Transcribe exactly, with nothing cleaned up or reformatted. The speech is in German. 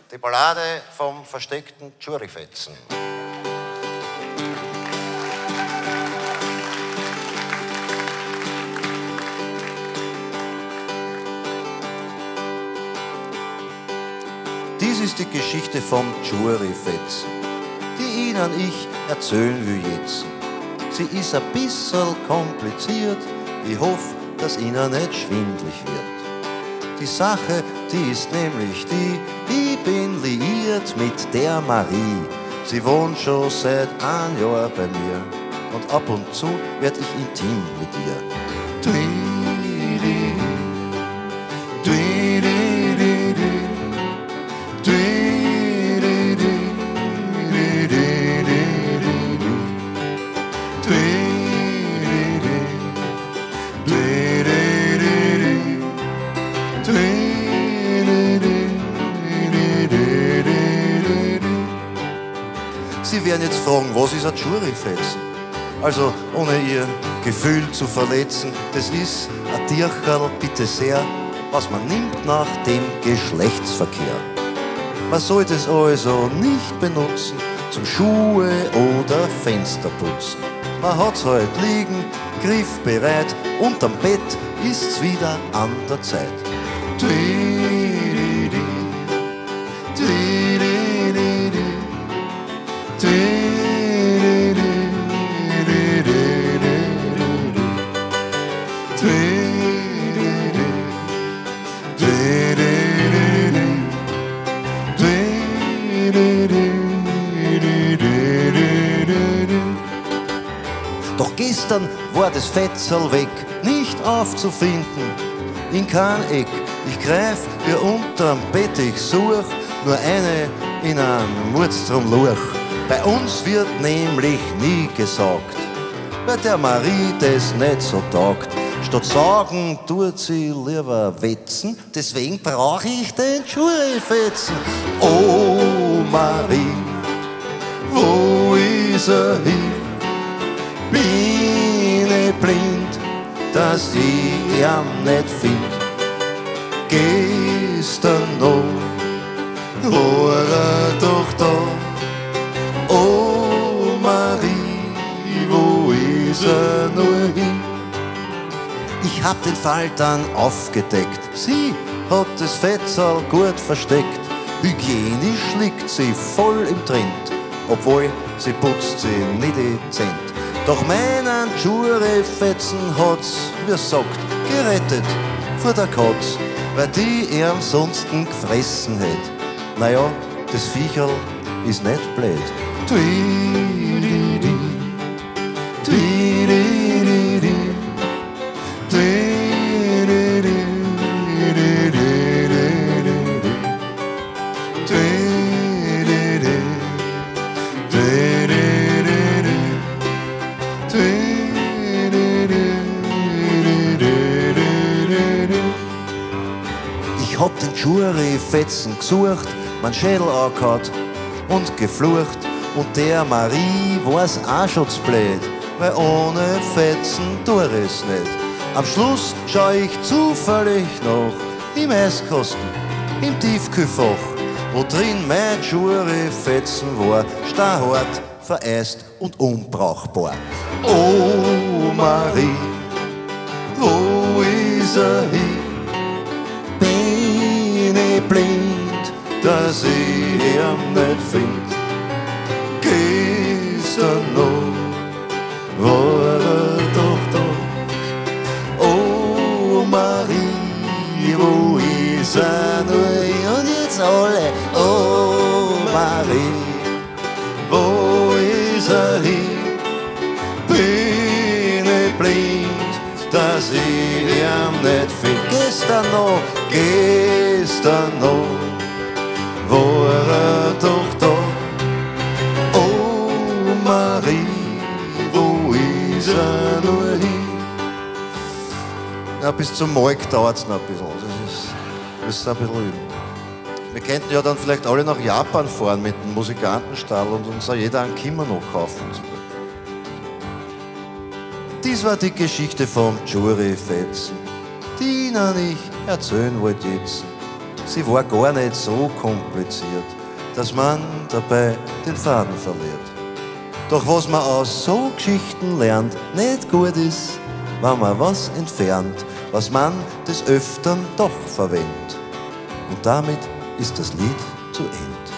Die Ballade vom versteckten Tschurifetzen. Dies ist die Geschichte vom Tschurifetzen, die Ihnen ich erzählen will jetzt. Sie ist ein bisschen kompliziert, ich hoffe, dass Ihnen nicht schwindlig wird. Die Sache, die ist nämlich die, ich bin liiert mit der Marie. Sie wohnt schon seit einem Jahr bei mir und ab und zu werd ich intim mit ihr. Dui-di-di, dui-di-di-di, dui-di-di-di, dui-di-di-di, dui-di-di, dui-di-di-di, dui-di-di-di. Sie werden jetzt fragen, was ist ein Tschurifetzen? Also, ohne Ihr Gefühl zu verletzen, das ist ein Tiercherl, bitte sehr, was man nimmt nach dem Geschlechtsverkehr. Man soll das also nicht benutzen zum Schuhe oder Fenster putzen. Man hat's halt liegen, griffbereit, unterm Bett ist's wieder an der Zeit. Dui-di-di, dui-di-di-di, dui-di-di-di, dui-di-di-di, dui-di-di-di. Doch gestern war das Fetzel weg, nicht aufzufinden, in kein Eck. Ich greif ihr unterm Bett, ich such nur eine in einem Murdstromluch. Bei uns wird nämlich nie gesagt, weil der Marie das nicht so taugt. Statt sagen, tut sie lieber wetzen, deswegen brauch ich den Tschurifetzen. Oh Marie, wo ist er hin? Bin ich blind, dass ich ihn nicht find. Gestern noch war er doch da. Oh Marie, wo ist er nur hin? Ich hab den Fall dann aufgedeckt. Sie hat das Fetzel gut versteckt. Hygienisch liegt sie voll im Trend, obwohl sie putzt sie nicht dezent. Doch meinen Tschurifetzen hat's, wie er sagt, gerettet vor der Katz, weil die er ansonsten gefressen hätt. Naja, das Viecherl ist nicht blöd. Dui-di-di, dui-di-di-di, dui-di-di-di, dui-di-di-di, dui-di-di-di. Ich hab den Tschurifetzen gesucht, mein Schädel angehaut und geflucht. Und der Marie war's auch schon zu blöd, weil ohne Fetzen tu es nicht. Am Schluss schau ich zufällig noch im Eiskasten, im Tiefkühlfach, wo drin mein Tschurifetzen war, starrhart, vereist und unbrauchbar. Oh Marie, wo ist er hin? Bin ich blind, dass ich ihn nicht find? Gestern noch war er doch da. Oh Marie, wo ist er nur hin? Und jetzt alle, oh Marie, wo ist er hin? Bin ich blind, dass ich ihn nicht find? Gestern noch, gestern noch war er doch da. Marie, wo ist er nur hin? Ja, bis zum Markt dauert es noch ein bisschen. Das ist, das ist ein bisschen üben. Wir könnten ja dann vielleicht alle nach Japan fahren mit dem Musikantenstall und uns auch jeder einen Kimono kaufen. Dies war die Geschichte vom Tschurifetzen, die Ihnen ich erzählen wollte jetzt. sie war gar nicht so kompliziert, dass man dabei den Faden verliert. Doch was man aus so Geschichten lernt, nicht gut ist, wenn man was entfernt, was man des Öfteren doch verwendet. Und damit ist das Lied zu Ende.